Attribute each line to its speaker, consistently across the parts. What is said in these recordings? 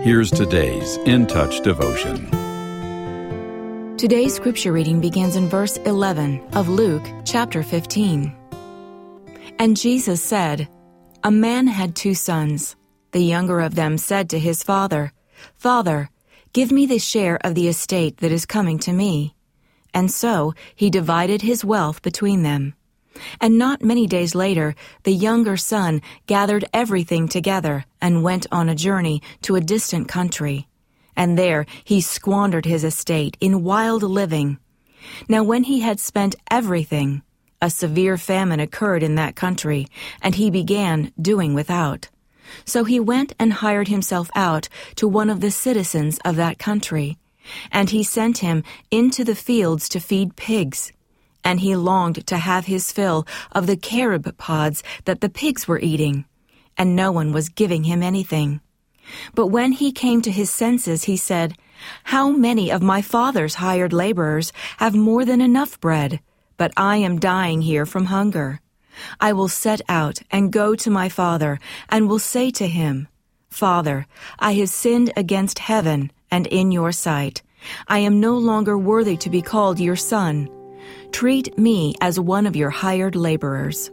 Speaker 1: Here's today's In Touch devotion.
Speaker 2: Today's scripture reading begins in verse 11 of Luke chapter 15. And Jesus said, "A man had 2 sons. The younger of them said to his father, 'Father, give me the share of the estate that is coming to me.' And so he divided his wealth between them. And not many days later, the younger son gathered everything together and went on a journey to a distant country. And there he squandered his estate in wild living. Now when he had spent everything, a severe famine occurred in that country, and he began doing without. So he went and hired himself out to one of the citizens of that country, and he sent him into the fields to feed pigs. And he longed to have his fill of the carob pods that the pigs were eating, and no one was giving him anything. But when he came to his senses, he said, 'How many of my father's hired laborers have more than enough bread, but I am dying here from hunger? I will set out and go to my father, and will say to him, Father, I have sinned against heaven and in your sight. I am no longer worthy to be called your son. Treat me as one of your hired laborers.'"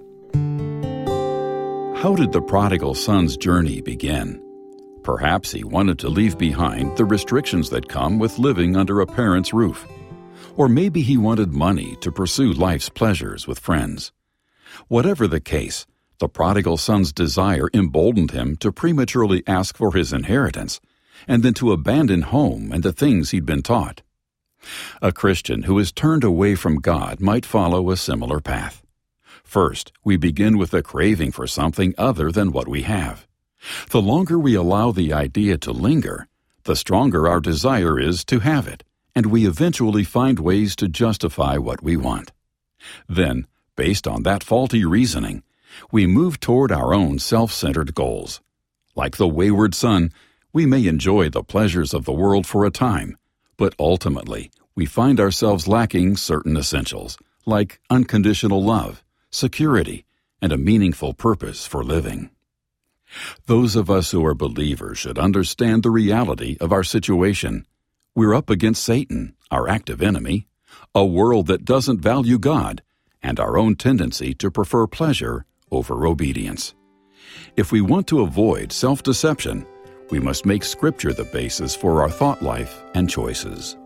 Speaker 1: How did the prodigal son's journey begin? Perhaps he wanted to leave behind the restrictions that come with living under a parent's roof. Or maybe he wanted money to pursue life's pleasures with friends. Whatever the case, the prodigal son's desire emboldened him to prematurely ask for his inheritance, and then to abandon home and the things he'd been taught. A Christian who is turned away from God might follow a similar path. First, we begin with a craving for something other than what we have. The longer we allow the idea to linger, the stronger our desire is to have it, and we eventually find ways to justify what we want. Then, based on that faulty reasoning, we move toward our own self-centered goals. Like the wayward son, we may enjoy the pleasures of the world for a time, but ultimately, we find ourselves lacking certain essentials, like unconditional love, security, and a meaningful purpose for living. Those of us who are believers should understand the reality of our situation. We're up against Satan, our active enemy, a world that doesn't value God, and our own tendency to prefer pleasure over obedience. If we want to avoid self-deception, we must make Scripture the basis for our thought life and choices.